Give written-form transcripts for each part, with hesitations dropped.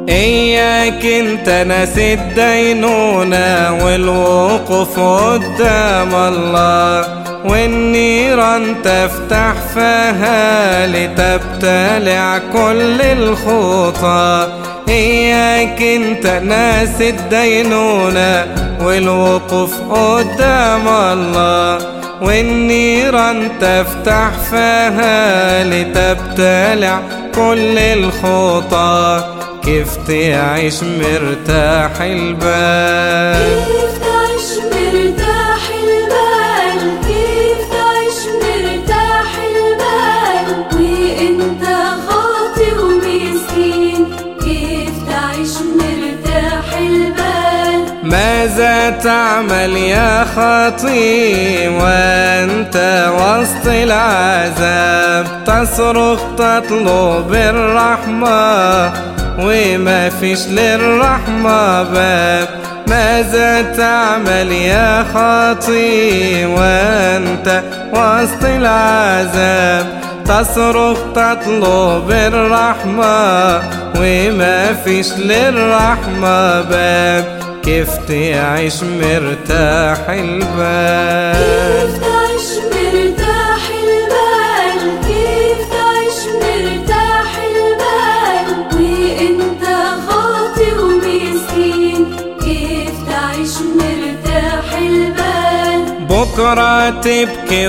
إياك انت ناسي الدينونة والوقوف قدام الله، والنيران تفتح فيها لتبتلع كل الخطى. إياك انت ناسي الدينونة والوقوف قدام الله، والنيران تفتح فيها لتبتلع كل الخطى. كيف تعيش مرتاح البال؟ كيف تعيش مرتاح البال؟ كيف تعيش مرتاح البال وانت خاطئ ومسكين؟ كيف تعيش مرتاح البال؟ ماذا تعمل يا خطي وانت وسط العذاب؟ تصرخ تطلب الرحمة وما فيش للرحمة باب. ماذا تعمل يا خاطي وانت وسط العذاب؟ تصرخ تطلب الرحمة وما فيش للرحمة باب. كيف تعيش مرتاح البال؟ كيف تعيش مرتاح البال؟ كيف تعيش مرتاح البال وانت خاطئ ومسكين؟ كيف تعيش مرتاح البال؟ بكرة تبكي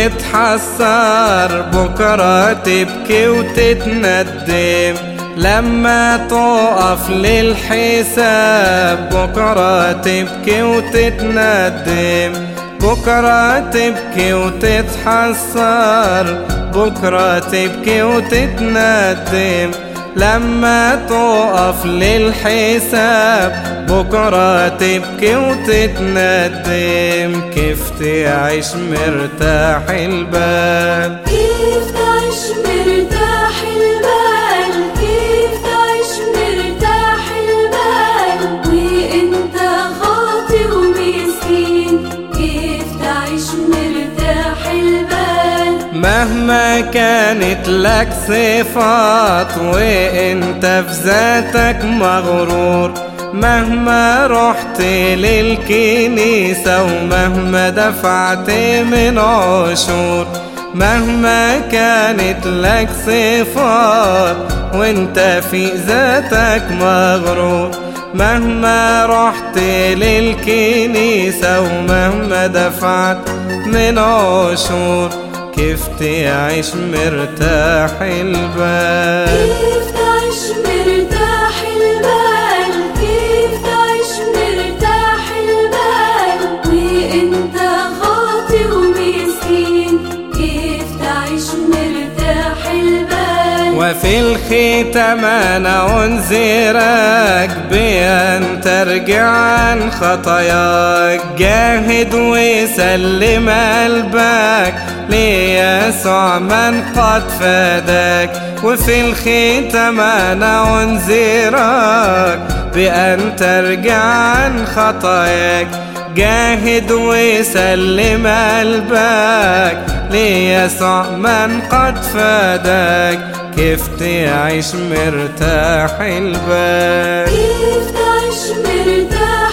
وتتحسر، بكرة تبكي وتتندم لما تقف للحساب. بكرة تبكي وتتندم، بكرة تبكي وتتحسر، بكرة تبكي وتتندم لما تقف للحساب. بكرة تبكي وتتندم. كيف تعيش مرتاح البال؟ كيف تعيش مرتاح البال؟ كيف تعيش مرتاح البال وانت خاطئ ومسكين؟ كيف تعيش مرتاح البال؟ مهما كانت لك صفات وانت في ذاتك مغرور، مهما رحت للكنيسة ومهما دفعت من عشور، مهما كانت لك صفات وانت في ذاتك مغرور، مهما رحت للكنيسة ومهما دفعت من عشور. كيف تعيش مرتاح البال؟ كيف تعيش مرتاح البال؟ كيف تعيش مرتاح البال وانت خاطئ ومسكين؟ كيف تعيش مرتاح البال؟ وفي الختام أنا أنذرك بأن ترجع عن خطاياك. جاهد وسلم قلبك ليسوع من قد فداك. وفي الختام أنا أنذرك بأن ترجع عن خطاياك. جاهد وسلم قلبك ليسوع من قد فداك. كيف تعيش مرتاح البال؟ كيف تعيش مرتاح